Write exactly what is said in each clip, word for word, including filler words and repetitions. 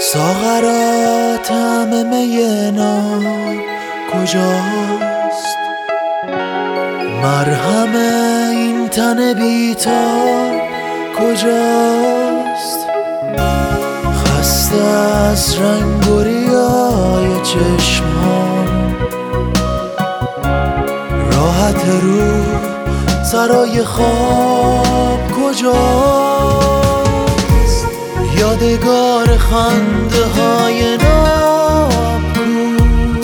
ساغرا طعم می ناب کجاست؟ مرهم این تن بیتاب کجاست؟ خسته از رنگ و ریای چشمام، راحت روح سرای خواب کجاست؟ یادگار خنده های ناب کو،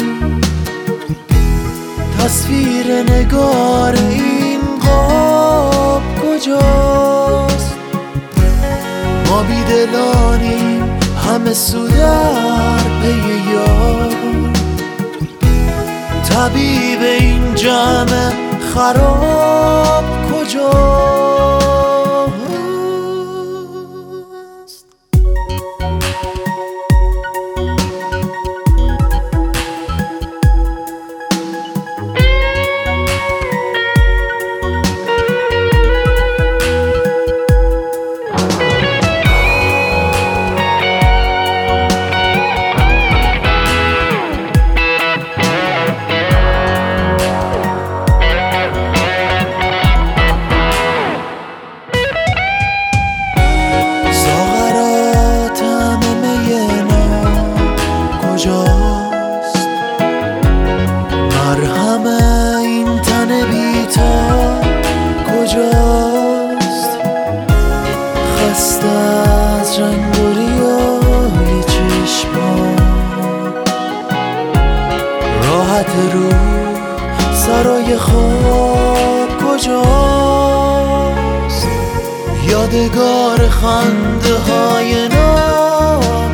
تصویر نگار این قاب کجاست؟ ما بیدلانیم همه سو در پی یار، طبیب این جمع خراب کجاست؟ مرهم این تن بیتاب کجاست؟ خسته از رنگ و ریای چشمام، راحت روح سرای خواب کجاست؟ یادگار خنده های ناب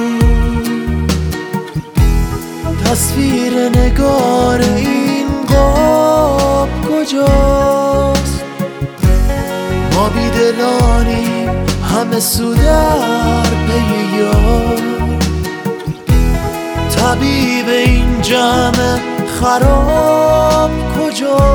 تصویر نگار این قاب کجاست؟ ما بیدلانیم همه سو در پی یار، طبیب این جمع خراب کجاست؟